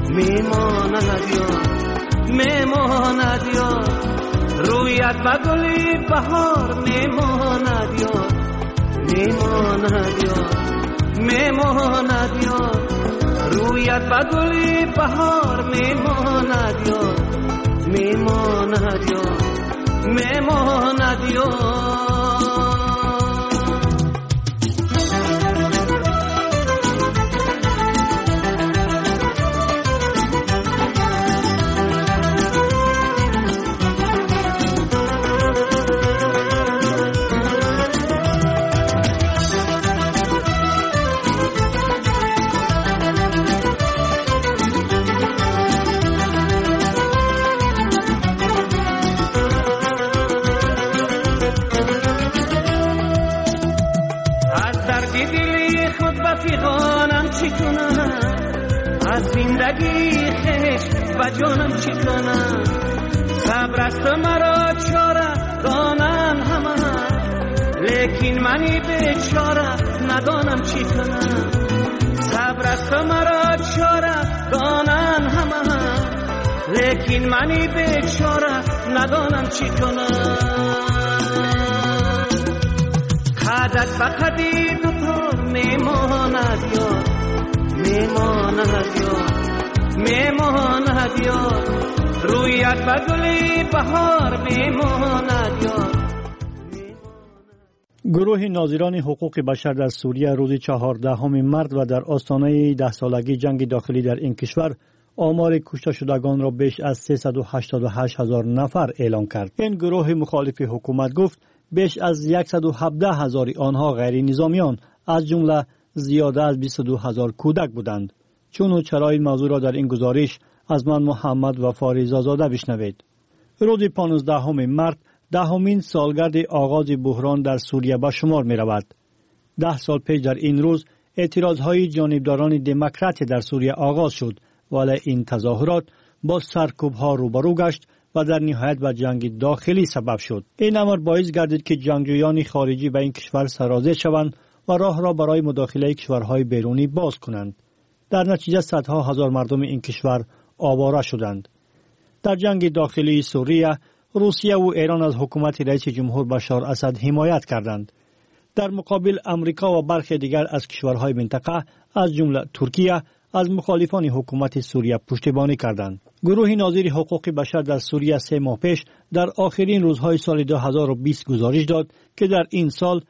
میماند یاد رویت و گلی بهار میماند یاد رویت و گلی بهار میماند یاد از زندگی خش و جانم چی کنم صبر است مرا چاره دانم همه لیکن منی بیچاره ندانم چی کنم صبر است مرا چاره دانم همه لیکن منی بیچاره ندانم چی کنم قدت فقط دوتار میماند یاد میماند یاد رویت و گلی بهار میماند یاد. گروه ناظران حقوق بشر در سوریه روز 14 مارس و در آستانه 10 سالگی جنگ داخلی در این کشور آمار کشته شدگان را بیش از 388,000 نفر اعلام کرد. این گروه مخالف حکومت گفت بیش از 117,000 آنها غیر نظامیان از جمله زیاده از 22,000 کودک بودند. چون چرا این موضوع را در این گزارش از من محمد و فاریزاده بشنوید. روز 15 مارس دهمین سالگرد آغاز بحران در سوریه به شمار می رود. 10 سال پیش در این روز اعتراضهای جانبداران دموکرات در سوریه آغاز شد، ولی این تظاهرات با سرکوب‌ها روبرو گشت و در نهایت به جنگ داخلی سبب شد. این امر باعث گردید که جنگجویان خارجی به این کشور سرازیر شوند و راه را برای مداخله کشورهای بیرونی باز کنند. در نتیجه صدها هزار مردم این کشور آواره شدند. در جنگ داخلی سوریه روسیه و ایران از حکومت رئیس جمهور بشار اسد حمایت کردند. در مقابل امریکا و برخی دیگر از کشورهای منطقه از جمله ترکیه از مخالفان حکومت سوریه پشتیبانی کردند. گروه ناظر حقوق بشر در سوریه 3 ماه پیش در آخرین روزهای سال 2020 گزارش داد که در این سال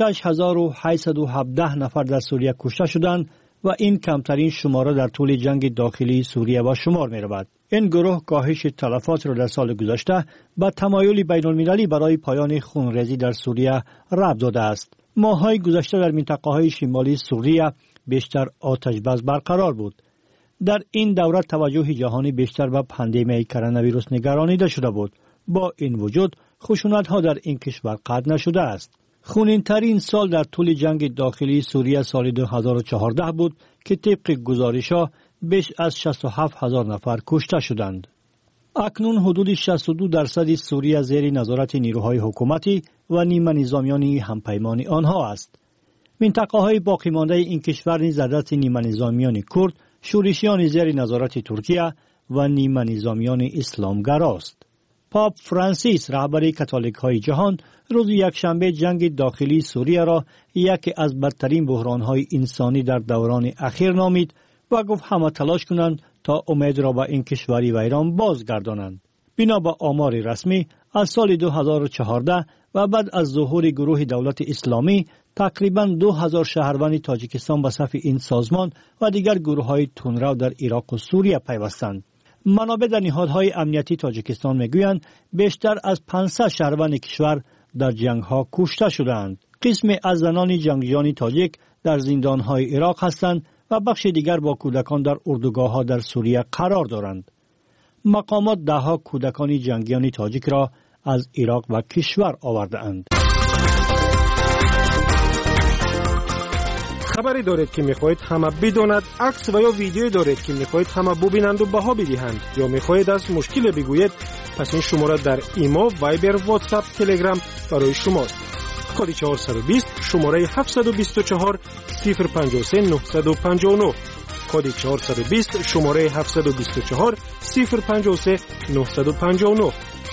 6,817 نفر در سوریه کشته شدند و این کمترین شماره در طول جنگ داخلی سوریه به شمار می رود. این گروه کاهش تلفات را در سال گذشته به تمایل بین المللی برای پایان خونریزی در سوریه ربط داده است. ماه‌های گذشته در منطقه‌های شمالی سوریه بیشتر آتش بس برقرار بود. در این دوره توجه جهانی بیشتر به پاندمی کرونا ویروس نگرانیده شده بود. با این وجود خشونت‌ها در این کشور قطع نشده است. خونین‌ترین سال در طول جنگ داخلی سوریه سال 2014 بود که طبق گزارش‌ها بیش از 67,000 نفر کشته شدند. اکنون حدود 62% سوریه زیر نظارت نیروهای حکومتی و نیمه نظامیان همپیمان آنها است. منطقه‌های باقی مانده این کشور نیز در دست نیمه نظامیان کرد، شورشیان زیر نظارت ترکیه و نیمه نظامیان اسلامگراست. پاپ فرانسیس رهبر کاتولیک‌های جهان روز یکشنبه جنگ داخلی سوریه را یکی از بدترین بحران‌های انسانی در دوران اخیر نامید و گفت همه تلاش کنند تا امید را به این کشوری ویران بازگردانند. بنا به آمار رسمی از سال 2014 و بعد از ظهور گروه دولت اسلامی تقریباً 2,000 شهروند تاجیکستان به صف این سازمان و دیگر گروه‌های تندرو در عراق و سوریه پیوستند. منابع در نهادهای امنیتی تاجیکستان میگویند بیشتر از 500 شهروند کشور در جنگ‌ها کشته شدند. قسمی از زنان جنگجویان تاجیک در زندان‌های عراق هستند و بخش دیگر با کودکان در اردوگاه‌ها در سوریه قرار دارند. مقامات ده‌ها کودکان جنگیان تاجیک را از عراق و کشور آورده‌اند. خبری دارید که میخواهید همه بداند، عکس و یا ویدیویی دارید که میخواهید همه ببینند و بها بدهند، یا میخواهید از مشکل بگویید، پس این شماره در ایما، وایبر، واتساپ، تلگرام برای شماست. کد 420 شماره 724 053 959 کد 420 شماره 724 053 959.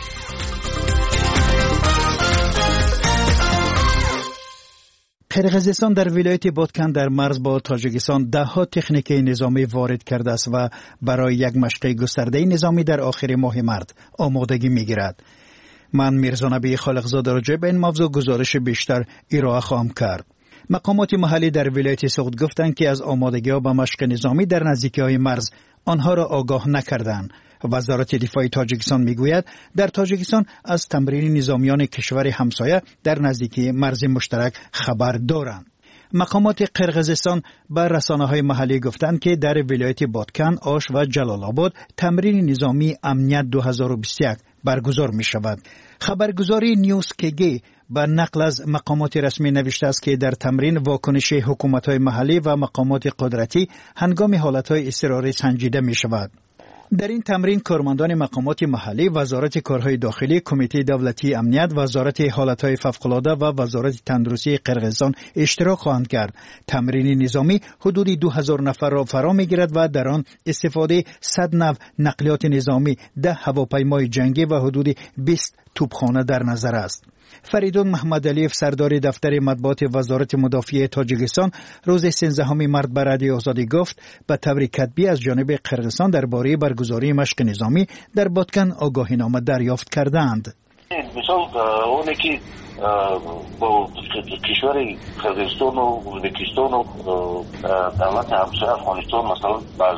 قرقیزستان در ولایت بادکن در مرز با تاجیکستان ده‌ها تکنیک نظامی وارد کرده است و برای یک مشق گسترده نظامی در آخر ماه مارس آمادگی می‌گیرد. من میرزا نبی خالقزاده راجع به این موضوع گزارش بیشتر ارائه خواهم کرد. مقامات محلی در ولایت سوخت گفتند که از آمادگی‌ها به مشق نظامی در نزدیکی‌های مرز آنها را آگاه نکردند. وزارت دفاع تاجیکستان میگوید در تاجیکستان از تمرین نظامیان کشور همسایه در نزدیکی مرز مشترک خبر دارند. مقامات قرقیزستان به رسانه‌های محلی گفتند که در ولایت بادکن، آش و جلال آباد تمرین نظامی امنیت 2021 برگزار می شود. خبرگزاری نیوز کگی به نقل از مقامات رسمی نوشته است که در تمرین واکنش حکومت‌های محلی و مقامات قدرتی هنگام حالت‌های اضطراری سنجیده می شود. در این تمرین کارمندان مقامات محلی، وزارت کارهای داخلی، کمیته دولتی امنیت، وزارت حالتهای فوق‌العاده و وزارت تندرستی قرقیزستان اشتراک خواهند کرد. تمرین نظامی حدود 2000 نفر را فرا می‌گیرد و در آن استفاده 100 نوع نقلیات نظامی، 10 هواپیمای جنگی و حدود 20 توپخانه در نظر است. فریدون محمد علیف سردار دفتر مطبوعات وزارت مدافعه تاجیکستان روز 13 مارس به رادیو آزادی گفت به طور کتبی از جانب قرقیزستان درباره برگزاری مشق نظامی در بادکن آگاهینامه دریافت کردند. مثال اونی که با کشور قرقیزستان و ازبکستان و دولت همسایه افغانستان مثلا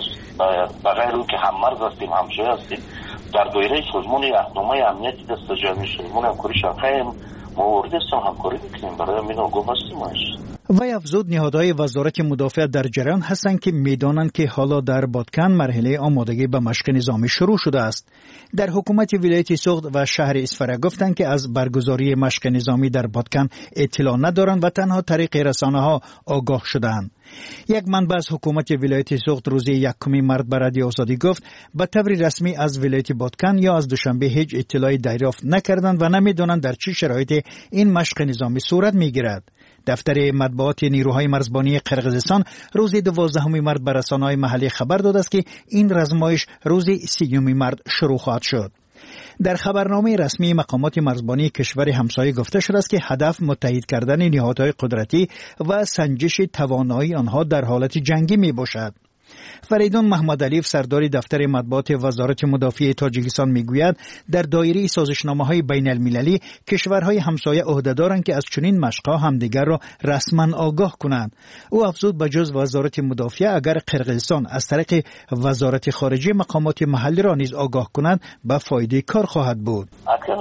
بغیر اون که هم مرز هستیم همسایه هستیم در دایره سازمان اهنامه امنیتی دست جمعی سازمان همکاری شرقی ما وارد همکاری میکنیم برای این آگاه هستیم. وی افزود نهادهای وزارت مدافعت در جریان هستند که میدانند که حالا در بادکن مرحله آمادگی به مشق نظامی شروع شده است. در حکومت ولایت سوخت و شهر اسفره گفتند که از برگزاری مشق نظامی در بادکن اطلاع ندارند و تنها طریق رسانه‌ها آگاه شدند. یک منبع از حکومت ولایت سوخت روز 1 مارس به رادیو آزادی گفت به طور رسمی از ولایت بادکن یا از دوشنبه هیچ اطلاعی دریافت نکردند و نمیدانند در چه شرایطی این مشق نظامی صورت میگیرد. دفتر مطبوعات نیروهای مرزبانی قرقیزستان روز 12 مارس به رسانه‌های محلی خبر داده است که این رزمایش روز 30 مارس شروع خواهد شد. در خبرنامه رسمی مقامات مرزبانی کشور همسایه گفته شده است که هدف متحد کردن نهادهای قدرتی و سنجش توانایی آنها در حالت جنگی می باشد. فریدون محمد علیف سردار دفتر مطبوعات وزارت مدافعه تاجیکستان میگوید در دایره سازشنامه‌های بین المللی کشورهای همسایه عهده‌دارند که از چنین مشق‌ها همدیگر را رسما آگاه کنند. او افزود به جز وزارت مدافعه اگر قرقیزستان از طریق وزارت خارجه مقامات محلی را نیز آگاه کنند به فایده کار خواهد بود. اگر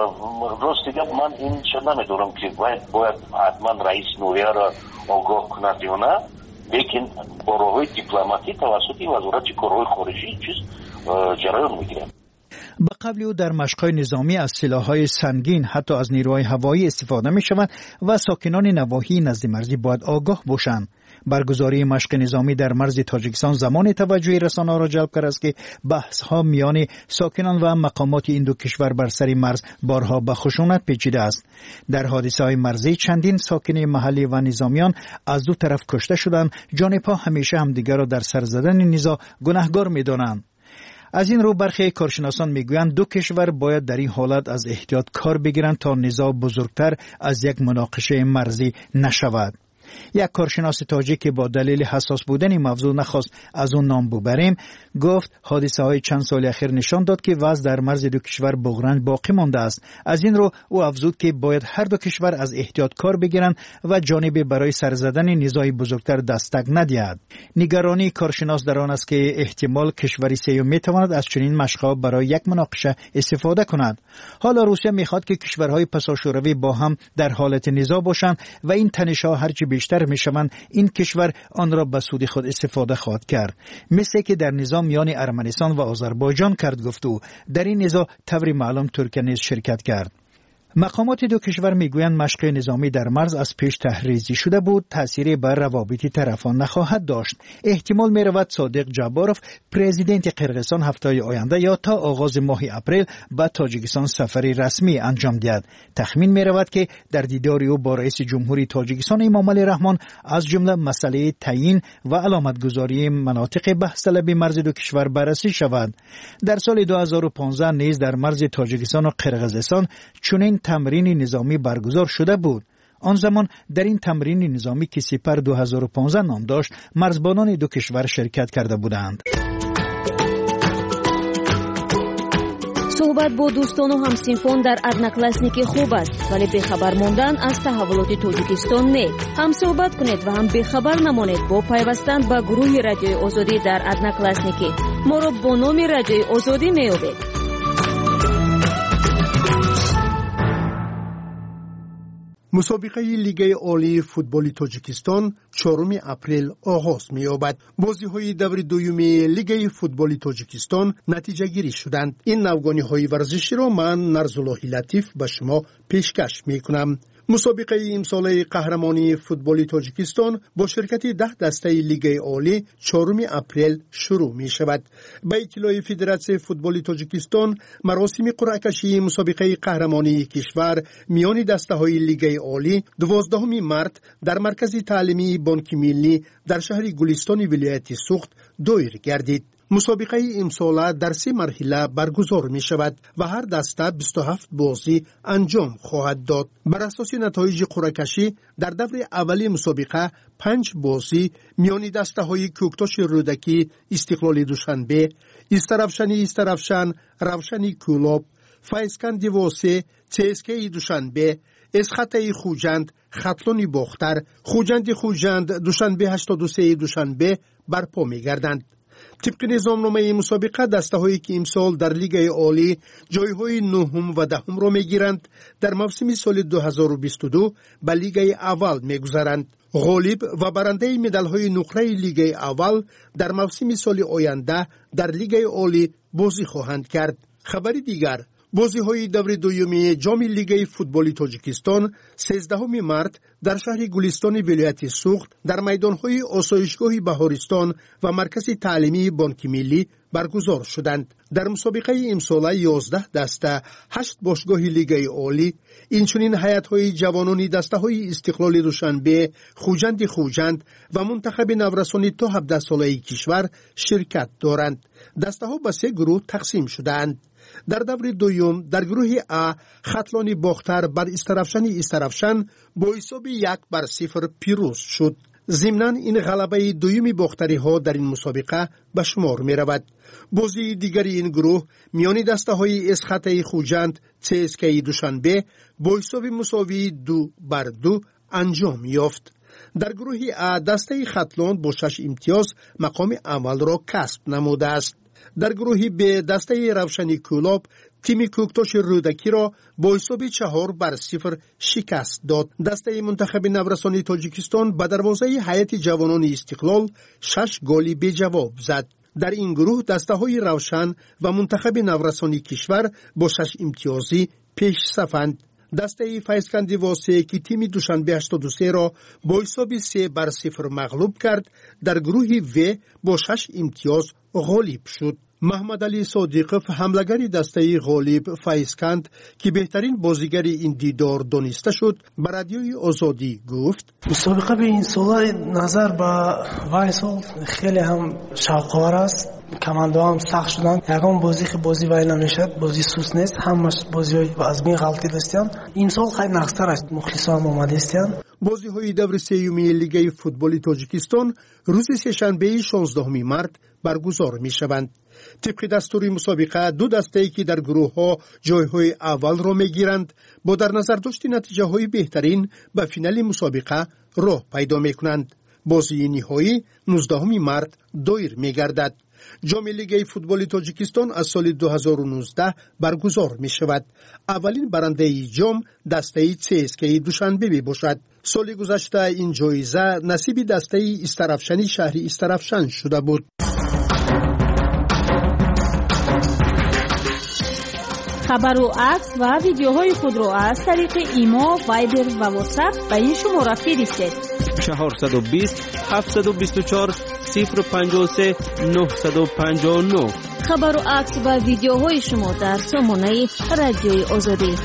راست من این چه نمی‌دونم که باید حتما رئیس نوریه را آگاه کند یا نه، لیکن با راه‌های دیپلماتی توسط وزارت کارهای خارجی چیز جریان میگیره. به قبل او در مشق‌های نظامی از سلاح‌های سنگین حتی از نیروهای هوایی استفاده می‌شود و ساکنان نواحی نزد مرزی باید آگاه باشند. برگزاری مشق نظامی در مرز تاجیکستان زمان توجه رسانه‌ها را جلب کرده است که بحث‌ها میان ساکنان و مقامات این دو کشور بر سر مرز بارها به خشونت پیچیده است. در حادثه‌های مرزی چندین ساکن محلی و نظامیان از دو طرف کشته شدند. جانب‌ها همیشه همدیگر را در سر زدن نزاع گناهکار می‌دانند. از این رو برخی کارشناسان میگویند دو کشور باید در این حالت از احتیاط کار بگیرند تا نزاع بزرگتر از یک مناقشه مرزی نشود. یک کارشناس تاجیک که با دلیل حساس بودن این موضوع نخواست از اون نام ببریم گفت حادثه های چند سال اخیر نشان داد که وضع در مرز دو کشور بغرنج باقی مانده است. از این رو او افزود که باید هر دو کشور از احتیاط کار بگیرند و جانب برای سر زدن نزاع بزرگتر دستک ندهد. نگرانی کارشناس در آن است که احتمال کشوری سوم میتواند از چنین مشق‌ها برای یک مناقشه استفاده کند. حالا روسیه میخواد که کشورهای پساشوروی با هم در حالت نزاع باشند و این تنش‌ها هرچی بیشتر میشوند این کشور آن را به سود خود استفاده خواهد کرد، مثل که در نزاع میان ارمنستان و آذربایجان کرد. گفت او در این نزاع طوری معلوم ترکیه نیز شرکت کرد. مقامات دو کشور میگویند مشق نظامی در مرز از پیش تحریزی شده بود، تأثیری بر روابط طرفان نخواهد داشت. احتمال می‌رود صادق جباروف پرزیدنت قرقیزستان هفته آینده یا تا آغاز ماه اپریل به تاجیکستان سفری رسمی انجام دهد. تخمین می‌رود که در دیدار او با رئیس جمهوری تاجیکستان امامعلی رحمان از جمله مسئله تعیین و علامتگذاری مناطق بحث طلب مرز دو کشور بررسی شود. در سال 2015 نیز در مرز تاجیکستان و قرقیزستان چنین تمرین نظامی برگزار شده بود. آن زمان در این تمرین نظامی که سپر 2015 نام داشت، مرزبانان دو کشور شرکت کرده بودند. صحبت با دوستان و همسینفان در ادناکلاسنیکی خوب است، ولی بخبر ماندن از تحولات تاجیکستان نه. هم صحبت کنید و هم بخبر نمانید با پیوستن به گروه رادیوی آزادی در ادناکلاسنیکی. ما را با نام رادیوی آزادی می‌یابید. مسابقه لیگ عالی فوتبال تاجیکستان 4 اپریل آغاز می‌یابد. بازی‌های دور دوم لیگ فوتبال تاجیکستان نتیجه گیری شدند. این نوگانی‌های ورزشی را من نرزالله لطیف به شما پیشکش می‌کنم. مسابقه امسال قهرمانی فوتبال تاجیکستان با شرکت 10 دسته لیگ عالی 4 اپریل شروع می شود. به اطلاع فدراسیون فوتبال تاجیکستان، مراسم قرعه کشی مسابقه قهرمانی کشور میان دسته های لیگ عالی 12 مارس در مرکز تعلیمی بانک ملی در شهر گلستان ولایت سوخت دایر گردید. مسابقه امسال در 3 مرحله برگزار می شود و هر دسته 27 بازی انجام خواهد داد. بر اساس نتایج قرعه کشی در دور اولی مسابقه 5 بازی میان دسته های کوکتاش رودکی استقلال دوشنبه، استرافشان روشنی کولاب، فایسکند واسه CSKA دوشنبه، اسخطه خوجند خطلون باختر، خوجند دوشنبه 83 دوشنبه برپا می گردند. طبق نظامنامه مسابقه دسته هایی که امسال در لیگ عالی جایهای 9 و 10 را میگیرند در موسم سال 2022 به لیگ اول میگذرند. غالب و برنده مدال های نقره لیگ اول در موسم سال آینده در لیگ عالی بازی خواهند کرد. خبری دیگر، بازی های دور دوم جام لیگ فوتبال تاجیکستان 13 مارس در شهر گلستان ولایت سوخت در میدان های آسایشگاه بهارستان و مرکز تعلیمی بانک ملی برگزار شدند. در مسابقه امسال 11 دسته 8 باشگاه لیگ عالی، اینچنین هیئت های جوانان دسته های استقلال دوشنبه، خوجند و منتخب نورسان تا 17 ساله کشور شرکت دارند. دسته ها به 3 گروه تقسیم شدند. در دور دوم در گروه ا خطلانی باختر بر استرافشان با حساب 1-0 پیروز شد. ضمناً این غلبه دومی باختری ها در این مسابقه به شمار می رود. بازی دیگری این گروه میان دسته های اسخطه خوجند CSKA دوشنبه با حساب مساوی 2-2 انجام یافت. در گروه ا دسته خطلان با 6 امتیاز مقام اول را کسب نموده است. در گروه ب دسته روشنی کولاب تیم کوکتاش رودکی را با حساب 4-0 شکست داد. دسته منتخب نورسان تاجیکستان به دروازه هیئت جوانان استقلال 6 گل به جواب زد. در این گروه دسته های روشن و منتخب نورسانی کشور با 6 امتیازی پیش صفند. دسته فایسکند واسه که تیم دوشنبه 83 را با حساب 3-0 مغلوب کرد در گروه و با 6 امتیاز غالب شد. محمد علی صادقов حملگری دسته غالب فایسکند که بهترین بازیگر این دیدار دانسته شد به رادیوی آزادی گفت: مسابقه به این سال نظر به وایسال خیلی هم شوق‌آور است. کماندا هم سخت شدن. یگان بازی که بازی وای نمیشد، بازی سوس نیست. همش بازی از بین غلطی داشتن. این سال خیلی نقصتر است. مخلصان اومده هستند. بازی های دور سوم لیگ فوتبال تاجیکستان روز سه‌شنبه 16 مارس برگزار می شوند. طبق دستور مسابقه 2 دسته که در گروه ها جایهای اول را می گیرند با در نظر داشت نتیجه های بهترین به فینال مسابقه راه پیدا می کنند. بازی نهایی 19 مارس دایر می گردد. جام لیگ فوتبال تاجیکستان از سال 2019 برگزار می شود. اولین برنده جام دسته CSKA دوشنبه می باشد. سال گذشته این جایزه نصیب دسته استرافشانی شهری استرافشان شده بود. خبر و عکس و ویدیوهای خود را از طریق ایما، وایبر و واتساپ به این شماره فرستید. 420 724 053 959. خبر و عکس و ویدیوهای شما در سامانه رادیوی آزادی.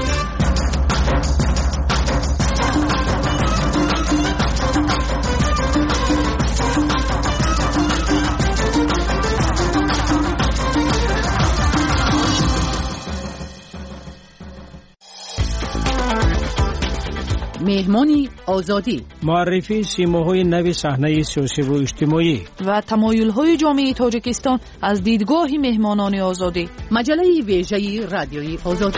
مهمانی آزادی، معرفی سیماهای نو صحنه سیاسی و اجتماعی و تمایل‌های جامعه تاجیکستان از دیدگاه مهمانان آزادی. مجله ویژه رادیوی آزادی.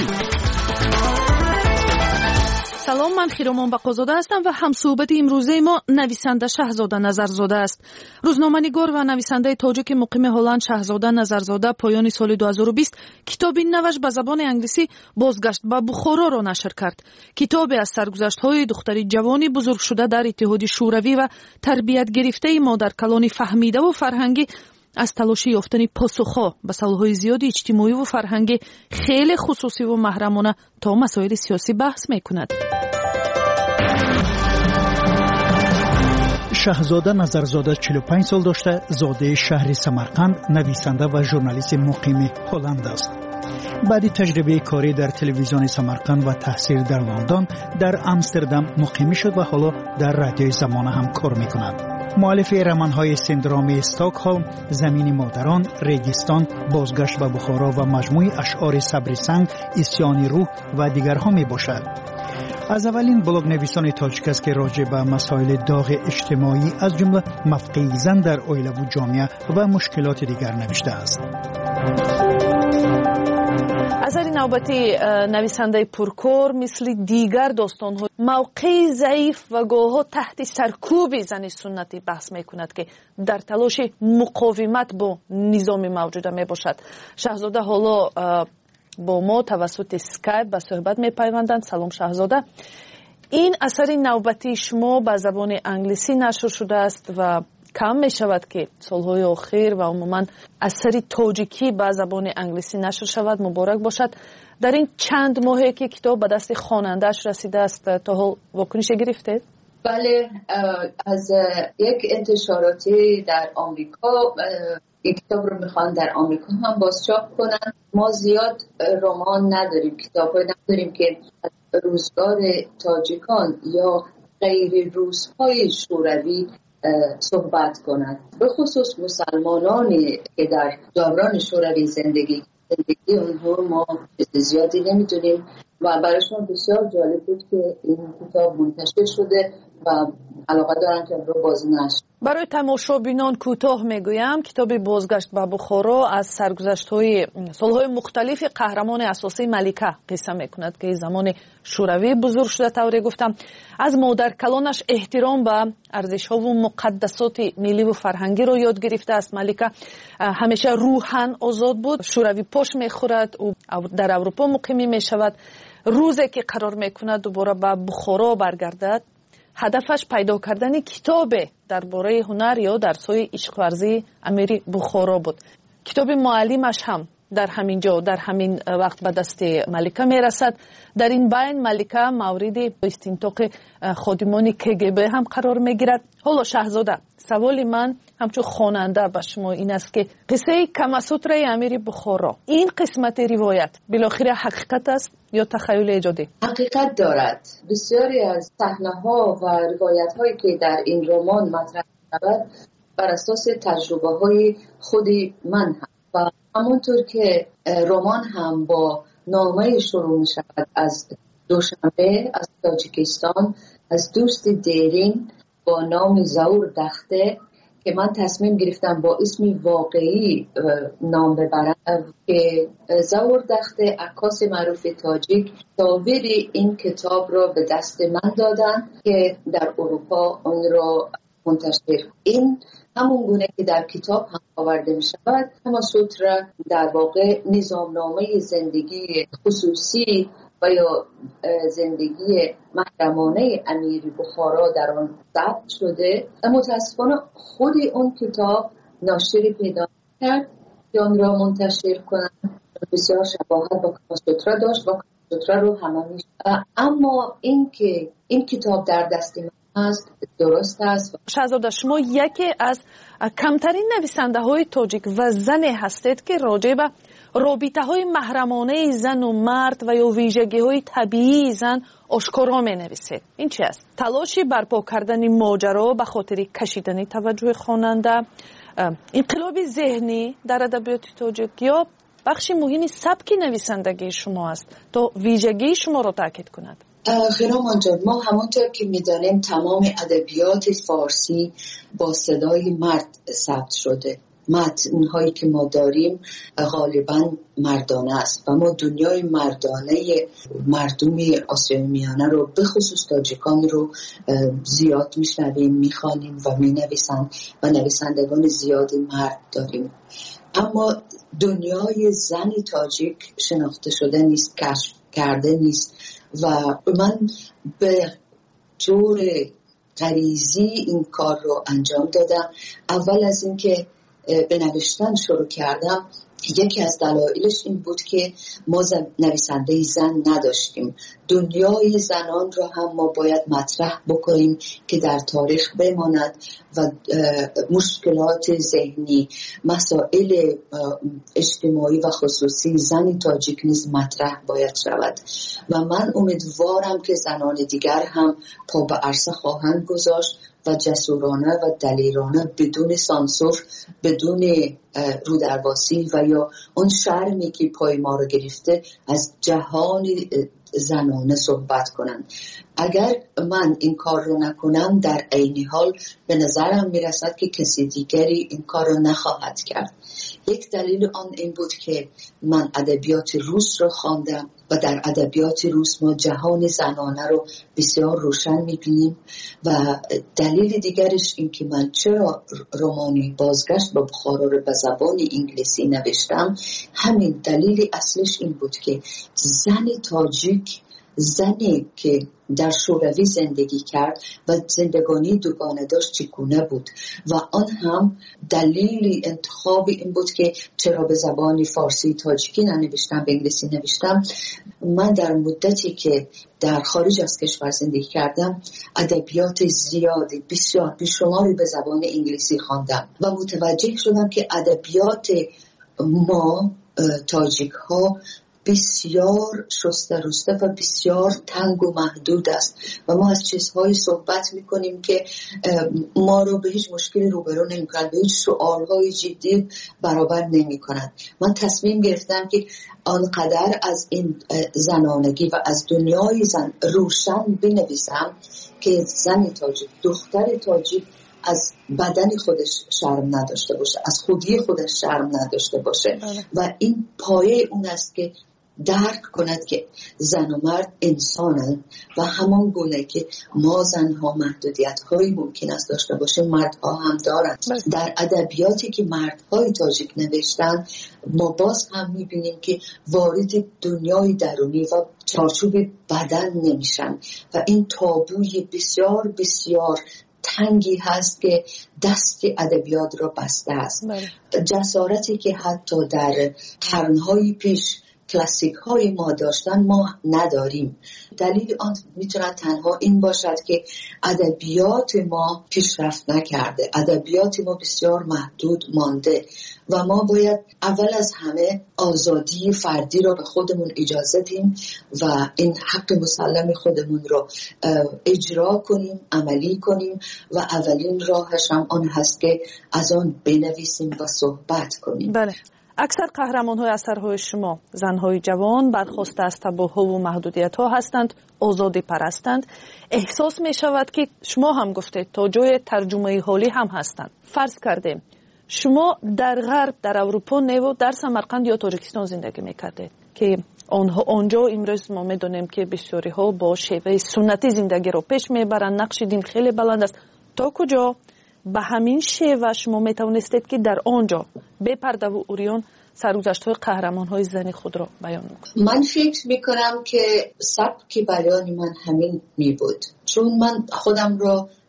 سلام، من خیرامان بقازاده هستم و همصحبت امروزه ما نویسنده شهزاده نظرزاده است. روزنامه‌نگار و نویسنده تاجیک مقیم هلند شهزاده نظرزاده پایان سال 2020 کتابی نوش به زبان انگلیسی بازگشت به بخارا را نشر کرد. کتابی از سرگذشت‌های دختری جوانی بزرگ شده در اتحاد شوروی و تربیت گرفته مادر کلان فهمیده و فرهنگی از تلاش یافتن پاسخ‌ها به سوال‌های زیاد اجتماعی و فرهنگی خیلی خصوصی و محرمانه تا مسائل سیاسی بحث می‌کند. شهزاده نظرزاده 45 سال داشته، زاده شهر سمرقند، نویسنده و ژورنالیست مقیم هلند است. بعد تجربه کاری در تلویزیون سمرقند و تحصیل در لندن، در امستردام مقیم شد و حالا در رادیوی زمانه هم کار می‌کند. مؤلف رمان‌های سندرام استکهلم، زمین مادران، ریگستان، بازگشت به بخارا و مجموعه اشعار صبر سنگ، اسیان روح و دیگرها میباشد. از اولین بلاگ نویسان تاجیک است که راجع به مسائل داغ اجتماعی از جمله مفقود زن در عائله و جامعه و مشکلات دیگر نوشته است. اثر نوبتی نویسنده پرکار مثل دیگر داستان‌ها موقع ضعیف و گاه‌ها تحت سرکوب زن سنتی بحث می‌کند که در تلاش مقاومت با نظام موجود میباشد. شهزاده حالا با ما توسط اسکایپ به صحبت می‌پیوندند. سلام شهزاده. این اثر نوبتی شما به زبان انگلیسی نشر شده است و کم می شود که سالهای آخر و عموما اثر تاجیکی به زبان انگلیسی نشر شود. مبارک باشد. در این چند ماهی که کتاب به دست خواننده‌اش رسیده است تا حال واکنش گرفته؟ بله، از یک انتشاراتی در آمریکا این کتاب رو میخوان در آمریکا هم بازچاپ کنن. ما زیاد رمان نداریم، کتاب‌های نداریم که روزگار تاجیکان یا غیر روزهای شوروی صحبت کنند. به خصوص مسلمانانی که در دوران شوروی زندگی اونها ما زیادی نمیدونیم و برایشون بسیار جالب بود که این کتاب منتشر شده و علاقه دارن که رو بازی نشر. برای تماشابینان کوتاه میگویم کتاب بازگشت به بخارا از سرگذشت‌های سالهای مختلف قهرمان اساسی ملکه قصه میکند که زمان شوروی بزرگ شده. طوری گفتم از مادر کلانش احترام به ارزش‌ها و مقدسات ملی و فرهنگی را یاد گرفته است. ملکه همیشه روحاً آزاد بود. شوروی پاش میخورد و در اروپا مقیم میشود. روزی که قرار میکند دوباره به بخارا برگردد، هدفش پیدا کردن کتاب درباره هنر یا درس‌های عشق ورزی امیر بخارا بود. کتاب معلمش هم در همین جا در همین وقت به دست ملکه میرسد. در این بین ملکه مورد استنطاق خادمان KGB هم قرار میگیرد. حالا شهزاده، سوال من همچون خواننده به شما این است که قصه کماسوتر امیر بخارا، این قسمت روایت بالاخره حقیقت است یا تخیل ایجادی؟ حقیقت دارد. بسیاری از صحنه‌ها و روایت‌هایی که در این رمان مطرح شود بر اساس تجربه‌های خود من هم و همونطور که رمان هم با نامه شروع می شود از دوشنبه از تاجیکستان، از دوست دیرین با نام زور دخته که من تصمیم گرفتم با اسم واقعی نام ببرم که زور دخته عکاس معروف تاجیک تصاویر این کتاب را به دست من دادن که در اروپا آن را منتشر. این همون گونه که در کتاب هم آورده می شود. کماسوتر در واقع نظامنامه زندگی خصوصی و یا زندگی محرمانه امیر بخارا در آن ثبت شده. متاسفانه خود اون کتاب ناشری پیدا کرد که آن را منتشر کنند بسیار شباهت با کاماسوترا داشت و کاماسوترا رو همه اما این کتاب در دست من هست، درست است. شهزاده شما یکی از کمترین نویسنده های تاجیک و زن هستید که راجع به رابطه های محرمانه زن و مرد و یا ویژگی های طبیعی زن آشکارا می نویسید. این چی است؟ تلاشی برپا کردن ماجرا به خاطر کشیدن توجه خواننده، انقلاب ذهنی در ادبیات تاجیک یا بخش مهمی سبک نویسندگی شما است تا ویژگی شما را تاکید کند؟ خیرامان جان، ما همانطور که می‌دانیم تمام ادبیات فارسی با صدای مرد ثبت شده. متن‌هایی که ما داریم غالباً مردانه است و ما دنیای مردانه مردم آسیای میانه رو به خصوص تاجیکان رو زیاد میشنویم، میخوانیم و مینویسند و نویسندگان زیادی مرد داریم. اما دنیای زن تاجیک شناخته شده نیست، کشف کرده نیست و من به طور غریزی این کار رو انجام دادم. اول از اینکه به نوشتن شروع کردم، یکی از دلایلش این بود که ما نویسنده زن نداشتیم. دنیای زنان را هم ما باید مطرح بکنیم که در تاریخ بماند و مشکلات ذهنی، مسائل اجتماعی و خصوصی زن تاجیک نیز مطرح باید شود و من امیدوارم که زنان دیگر هم پا به عرصه خواهند گذاشت و جسورانه و دلیرانه بدون سانسور، بدون رودرباسی و یا اون شرمی که پای ما رو گرفته از جهان زنانه صحبت کنند. اگر من این کار رو نکنم در عین حال به نظرم میرسد که کسی دیگری این کار رو نخواهد کرد. یک دلیل آن این بود که من ادبیات روس رو خواندم و در ادبیات روس ما جهان زنانه رو بسیار روشن میبینیم و دلیل دیگرش این که من چرا رمانی بازگشت به بخارا رو به زبان انگلیسی نوشتم، همین دلیل اصلش این بود که زن تاجیک، زنی که در شوروی زندگی کرد و زندگانی دوگانه داشت چگونه بود و آن هم دلیل انتخاب این بود که چرا به زبان فارسی تاجیکی ننوشتم، به انگلیسی نوشتم. من در مدتی که در خارج از کشور زندگی کردم ادبیات زیادی بسیار بیشماری به زبان انگلیسی خواندم و متوجه شدم که ادبیات ما تاجیک ها بسیار شسته رسته و بسیار تنگ و محدود است و ما از چیزهایی صحبت میکنیم که ما رو به هیچ مشکلی روبرو نمیکنند، به هیچ سؤالهای جدی برابر نمیکنند. من تصمیم گرفتم که آنقدر از این زنانگی و از دنیای زن روشن بنویسم که زن تاجیک، دختر تاجیک از بدن خودش شرم نداشته باشه، از خودی خودش شرم نداشته باشه و این پایه اون است که درک کند که زن و مرد انسانند و همان گونه که ما زنها محدودیت‌هایی ممکن است داشته باشیم، مردها هم دارند. در ادبیاتی که مردهای تاجیک نوشتن ما باز هم می‌بینیم که وارد دنیای درونی و چارچوب بدن نمیشن و این تابوی بسیار بسیار تنگی هست که دست ادبیات را بسته است. جسارتی که حتی در قرن‌های پیش کلاسیک های ما داشتن ما نداریم. دلیل آن میتونه تنها این باشد که ادبیات ما پیشرفت نکرده، ادبیات ما بسیار محدود مانده و ما باید اول از همه آزادی فردی را به خودمون اجازه دیم و این حق مسلم خودمون رو اجرا کنیم، عملی کنیم و اولین راهش هم آن هست که از آن بنویسیم و صحبت کنیم. بله. اکثر قهرمان‌های اثرهای شما زن‌های جوان برخواسته از تابوها و محدودیت‌ها هستند، آزادی پرستند. احساس می‌شود که شما هم گفتید تا جای ترجمه حالی هم هستند. فرض کردیم شما در غرب، در اروپا و در سمرقند یا تاجیکستان زندگی می‌کردید که آنجا امروز ما می‌دونیم که بسیاری‌ها با شیوه سنتی زندگی رو پیش می‌برند. نقش دین خیلی بلند است. تا کجا به همین شیوه شما میتونستید که در آنجا به پرده و اوریان سرگذشت‌های قهرمان‌های زنی خود را بیان کنید؟ من فکر میکنم که سبک بیان من همین می بود، چون من خودم را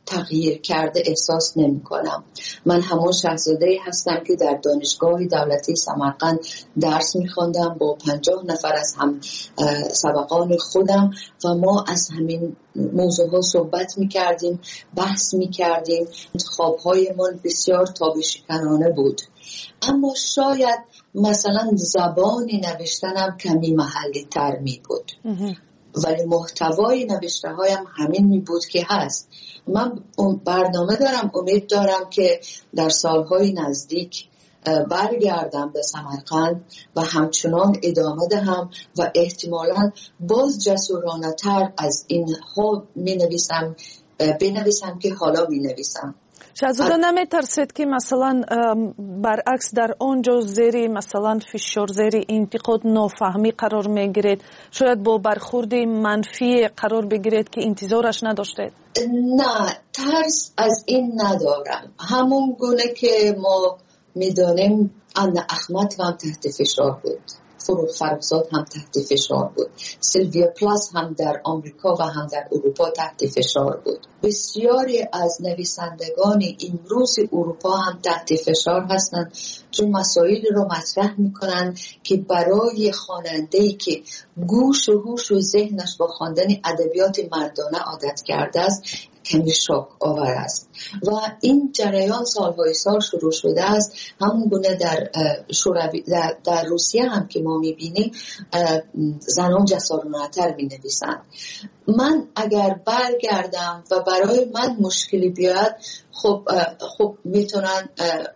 تغییر کرده احساس نمی کنم. من همون شاهزاده هستم که در دانشگاه دولتی سمرقند درس می خواندم با 50 نفر از هم سبقان خودم و ما از همین موضوع ها صحبت می کردیم، بحث می کردیم. انتخاب‌های من بسیار تابشکنانه بود، اما شاید مثلا زبانی نوشتنم کمی محلی تر می بود، ولی محتوای نوشته هایم همین می بود که هست. من برنامه دارم، امید دارم که در سالهای نزدیک برگردم به سمرقند و همچنان ادامه دهم و احتمالاً باز جسورانه تر از این ها بنویسم که حالا می نویسم. شاهزاده نمیترسید که مثلا برعکس در آنجا زیر مثلا فشار، زیر انتقاد، نافهمی قرار میگیرید، شاید با برخورد منفی قرار بگیرید که انتظارش نداشتید؟ نه، ترس از این ندارم. همون گونه که ما میدانیم انا احمد هم تحت فشار بود، فروغ فرخزاد هم تحت فشار بود، سیلویا پلاس هم در آمریکا و هم در اروپا تحت فشار بود. بسیاری از نویسندگان امروز اروپا هم تحت فشار هستند چون مسائل رو مطرح میکنن که برای خواننده‌ای که گوش و هوش و ذهنش با خواندن ادبیات مردانه عادت کرده است کمی شوک آور است و این جریان سالهای سال شروع شده است. همون گونه در روسیه هم که ما میبینیم زنان جسورانه‌تر مینویسند. من اگر برگردم و برای من مشکلی بیاد، خب میتونن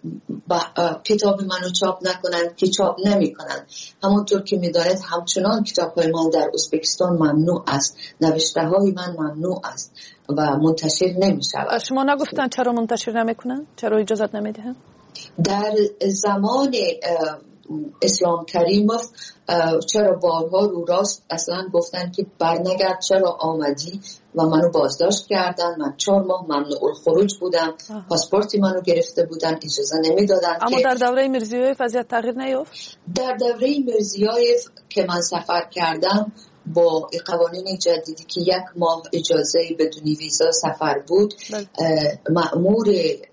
کتاب منو چاپ نکنن که چاپ نمیکنن. همونطور که میدانید همچنان کتاب‌های من در ازبکستان ممنوع است، نوشته‌های من ممنوع است و منتشر نمیشود. شما نگفتن چرا منتشر نمیکنن؟ چرا اجازت نمیدهن؟ در زمان اسلام کریموف چرا بارها رو راست اصلا گفتن که برنگرد، چرا آمدی و منو بازداشت کردن. من 4 ماه ممنوع الخروج بودم، پاسپورتی منو گرفته بودن، اجازه نمیدادن. اما در دوره میرزیویف وضعیت تغییر نیافت؟ در دوره میرزیویف که من سفر کردم با قوانین جدیدی که 1 ماه اجازه بدون ویزا سفر بود، مأمور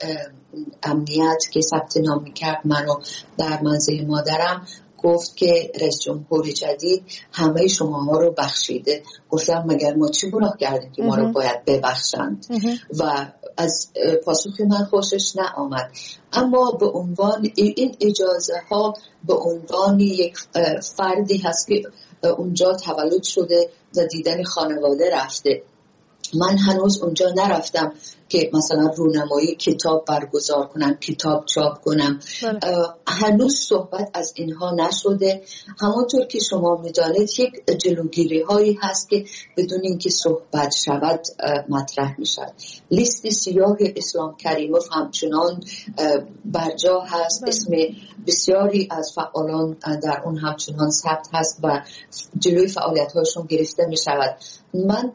امنیت که ثبت نام میکرد منو در منزل مادرم گفت که رئیس جمهور جدید همه شماها رو بخشیده. گفتم مگر ما چی گناه کردیم که ما رو باید ببخشند؟ و از پاسخ من خوشش نآمد. اما به عنوان این اجازه ها به عنوان یک فردی هست که اونجا تولد شده و دیدن خانواده رفته. من هنوز اونجا نرفتم که مثلا رونمایی کتاب برگزار کنم، کتاب چاپ کنم. هنوز صحبت از اینها نشده. همونطور که شما میدانید یک جلوگیری هایی هست که بدون اینکه صحبت شود مطرح میشد. لیست سیاه اسلام کریموف همچنان برجا هست، اسم بسیاری از فعالان در اون همچنان ثبت هست و جلوی فعالیت هاشون گرفته میشود. من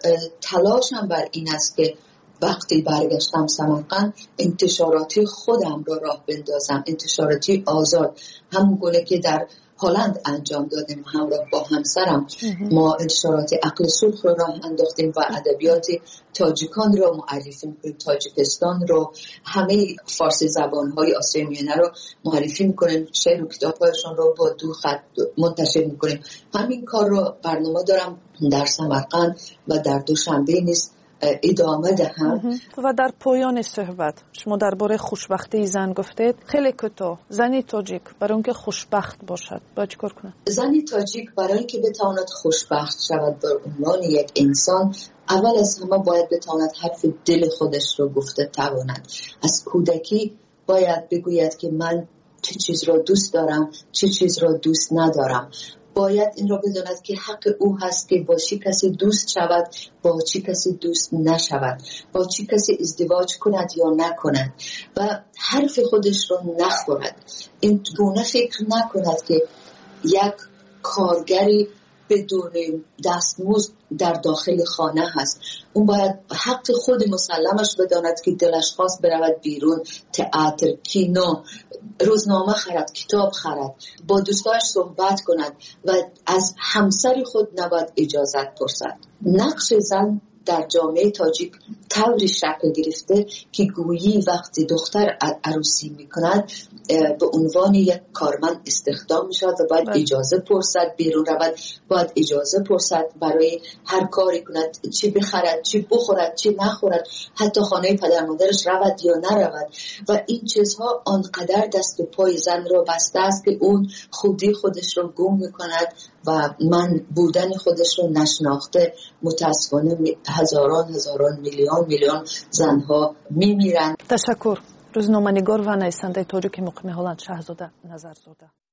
تلاشم بر این است که وقتی برگشتم سمرقند انتشاراتی خودم را راه بندازم، انتشاراتی آزاد، همون گونه که در هلند انجام دادیم همراه با همسرم. ما انتشارات عقل سرخ رو راه انداختیم و ادبیات تاجیکان رو معرفی میکنیم، تاجیکستان رو، همه فارسی زبانهای آسیای میانه رو معرفی میکنیم، شعر و کتابهایشون رو با 2 خط منتشر میکنیم. همین کار رو برنامه دارم در سمرقند و در دوشنبه نیز ادامه دهم. و در پایان صحبت شما درباره خوشبختی زن گفتید. خیلی کوتاه، زنی تاجیک برای اینکه خوشبخت باشد باید چیکار کنه؟ زنی تاجیک برای اینکه بتواند خوشبخت شود به عنوان یک انسان، اول از همه باید بتواند حرف دل خودش رو گفته تواند. از کودکی باید بگوید که من چه چیز را دوست دارم، چه چیز را دوست ندارم. باید این را بداند که حق او هست که با چی کسی دوست شود، با چی کسی دوست نشود، با چی کسی ازدواج کند یا نکند و حرف خودش را نخورد. این گونه فکر نکند که یک کارگری بدون دستمزد در داخل خانه هست. اون باید حق خود مسلمش بداند که دلش خواست برود بیرون، تئاتر، کینو، روزنامه خرد، کتاب خرد، با دوستاش صحبت کند و از همسر خود نباید اجازت پرسد. نقش زن در جامعه تاجیک طوری شکل گرفته که گویی وقتی دختر عروسی میکند به عنوان یک کارمند استخدام میشد و باید اجازه پرسد بیرون رود، باید اجازه پرسد برای هر کاری کند، چی بخرد، چی بخورد، چی نخورد، حتی خانه پدر مادرش رود یا نرود. و این چیزها آنقدر دست و پای زن را بسته است که اون خودی خودش رو گم میکند و من بودن خودش رو نشناخته متاسفانه هزاران میلیون زنها میمیرند. تشکر. روزنامه‌نگار و نویسنده تاجیک مقیم هلند شهزاده نظرزاده.